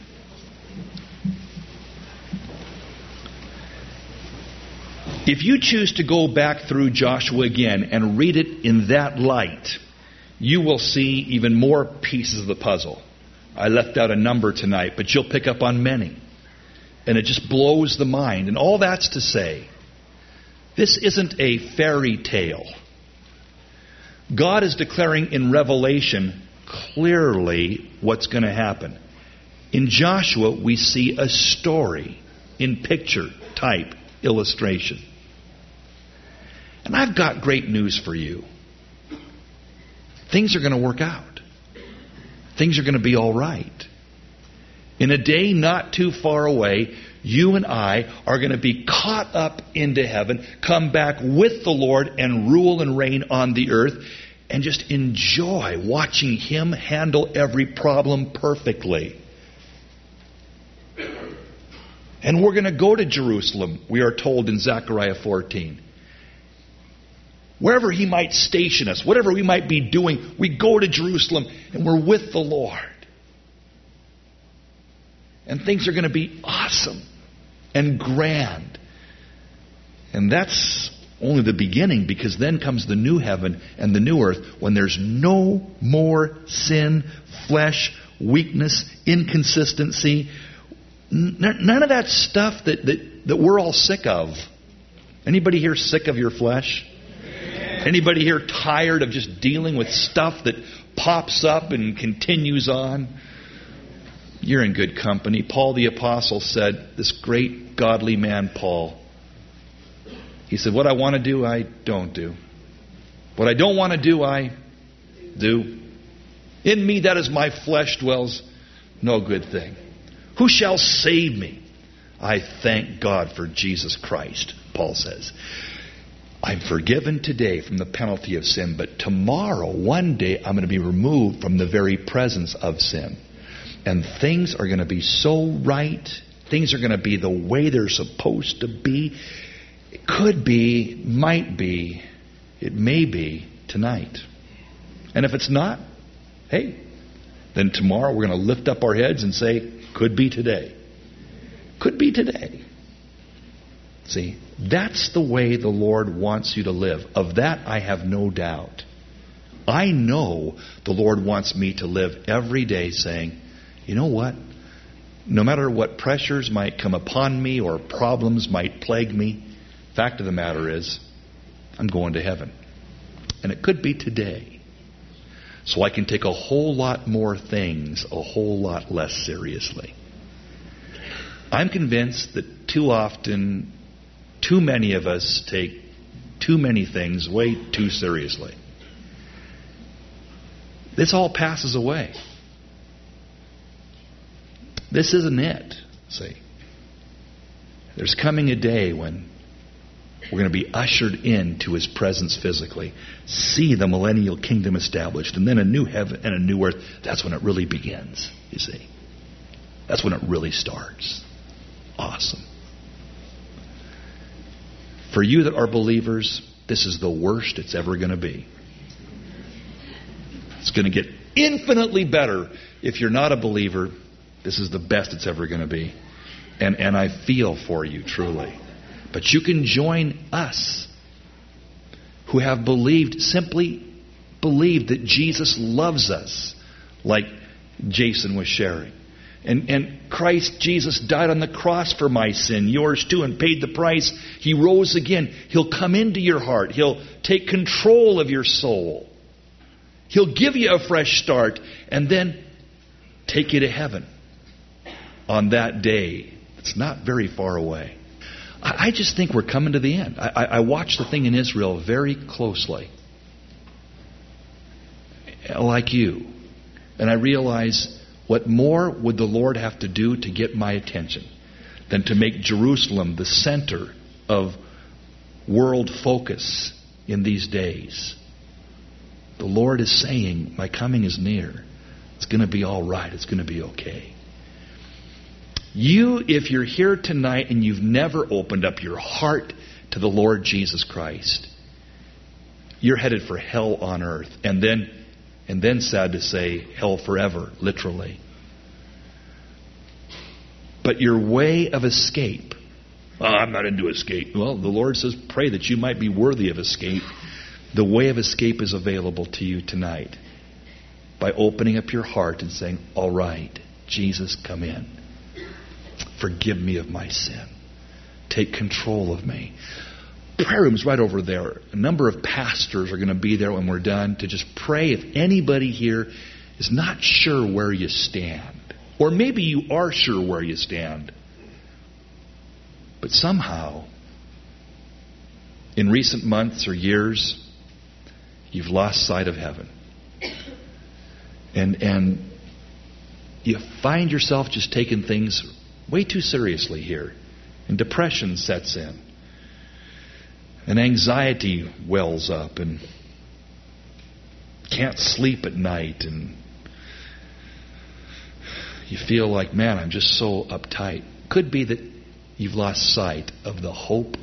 If you choose to go back through Joshua again and read it in that light, you will see even more pieces of the puzzle. I left out a number tonight, but you'll pick up on many. And it just blows the mind. And all that's to say, this isn't a fairy tale. God is declaring in Revelation clearly what's going to happen. In Joshua, we see a story in picture, type, illustration. And I've got great news for you. Things are going to work out. Things are going to be all right. In a day not too far away, you and I are going to be caught up into heaven, come back with the Lord and rule and reign on the earth, and just enjoy watching Him handle every problem perfectly. And we're going to go to Jerusalem, we are told in Zechariah 14. Wherever He might station us, whatever we might be doing, we go to Jerusalem and we're with the Lord. And things are going to be awesome and grand. And that's only the beginning, because then comes the new heaven and the new earth when there's no more sin, flesh, weakness, inconsistency. None of that stuff that we're all sick of. Anybody here sick of your flesh? Anybody here tired of just dealing with stuff that pops up and continues on? You're in good company. Paul the Apostle said, this great godly man Paul, he said, what I want to do, I don't do. What I don't want to do, I do. In me, that is my flesh, dwells no good thing. Who shall save me? I thank God for Jesus Christ, Paul says. I'm forgiven today from the penalty of sin, but tomorrow, one day, I'm going to be removed from the very presence of sin. And things are going to be so right. Things are going to be the way they're supposed to be. It could be, might be, it may be tonight. And if it's not, hey, then tomorrow we're going to lift up our heads and say, could be today. Could be today. See, that's the way the Lord wants you to live. Of that I have no doubt. I know the Lord wants me to live every day saying, you know what? No matter what pressures might come upon me or problems might plague me, fact of the matter is, I'm going to heaven. And it could be today. So I can take a whole lot more things a whole lot less seriously. I'm convinced that too often, too many of us take too many things way too seriously. This all passes away. This isn't it, see. There's coming a day when we're going to be ushered into His presence physically, see the millennial kingdom established, and then a new heaven and a new earth. That's when it really begins, you see. That's when it really starts. Awesome. For you that are believers, this is the worst it's ever going to be. It's going to get infinitely better. If you're not a believer, this is the best it's ever going to be. And I feel for you, truly. But you can join us who have believed, simply believed that Jesus loves us, like Jason was sharing. And Christ Jesus died on the cross for my sin, yours too, and paid the price. He rose again. He'll come into your heart. He'll take control of your soul. He'll give you a fresh start and then take you to heaven on that day. It's not very far away. I just think we're coming to the end. I watched the thing in Israel very closely, like you. And I realize, what more would the Lord have to do to get my attention than to make Jerusalem the center of world focus in these days? The Lord is saying, my coming is near. It's going to be all right. It's going to be okay. You, if you're here tonight and you've never opened up your heart to the Lord Jesus Christ, you're headed for hell on earth. And then, sad to say, hell forever, literally. But your way of escape, I'm not into escape. Well, the Lord says, pray that you might be worthy of escape. The way of escape is available to you tonight by opening up your heart and saying, all right, Jesus, come in. Forgive me of my sin. Take control of me. Prayer room's right over there. A number of pastors are going to be there when we're done to just pray if anybody here is not sure where you stand. Or maybe you are sure where you stand. But somehow, in recent months or years, you've lost sight of heaven. And you find yourself just taking things way too seriously here. And depression sets in. And anxiety wells up. And can't sleep at night. And you feel like, man, I'm just so uptight. Could be that you've lost sight of the hope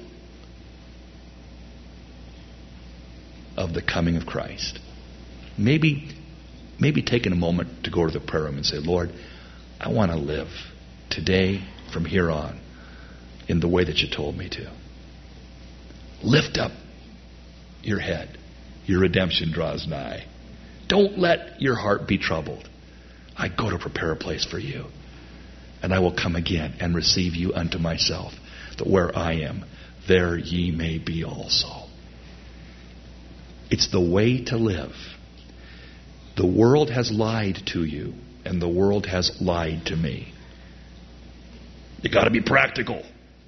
of the coming of Christ. Maybe taking a moment to go to the prayer room and say, Lord, I want to live today from here on in the way that you told me to. Lift up your head. Your redemption draws nigh. Don't let your heart be troubled. I go to prepare a place for you. And I will come again and receive you unto myself, that where I am, there ye may be also. It's the way to live. The world has lied to you, and the world has lied to me. You got to be practical.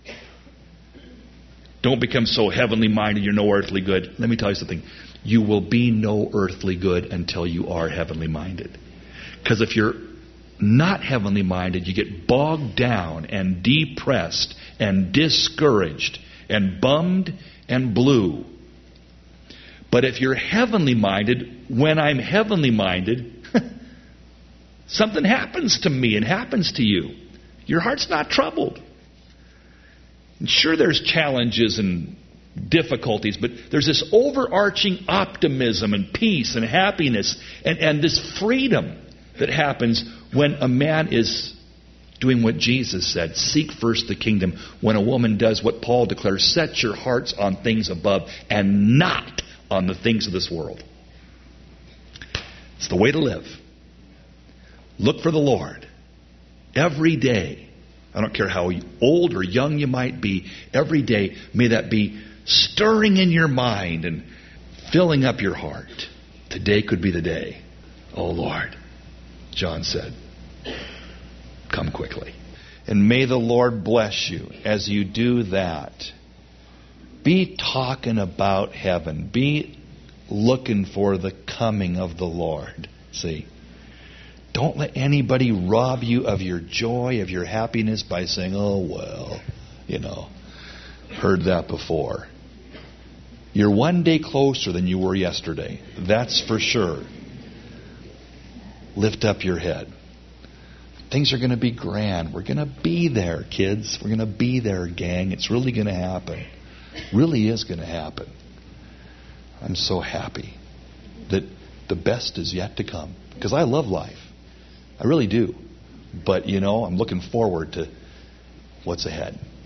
Don't become so heavenly minded you're no earthly good. Let me tell you something. You will be no earthly good until you are heavenly minded. Because if you're not heavenly minded, you get bogged down and depressed and discouraged and bummed and blue. But if you're heavenly minded, when I'm heavenly minded, something happens to me and happens to you. Your heart's not troubled. Sure, there's challenges and difficulties, but there's this overarching optimism and peace and happiness and this freedom that happens when a man is doing what Jesus said. Seek first the kingdom. When a woman does what Paul declares, set your hearts on things above and not on the things of this world. It's the way to live. Look for the Lord every day. I don't care how old or young you might be. Every day, may that be stirring in your mind and filling up your heart. Today could be the day. Oh Lord, John said, come quickly. And may the Lord bless you as you do that. Be talking about heaven. Be looking for the coming of the Lord. See? Don't let anybody rob you of your joy, of your happiness by saying, oh, well, heard that before. You're one day closer than you were yesterday. That's for sure. Lift up your head. Things are going to be grand. We're going to be there, kids. We're going to be there, gang. It's really going to happen. Really is going to happen. I'm so happy that the best is yet to come. Because I love life. I really do. But, I'm looking forward to what's ahead.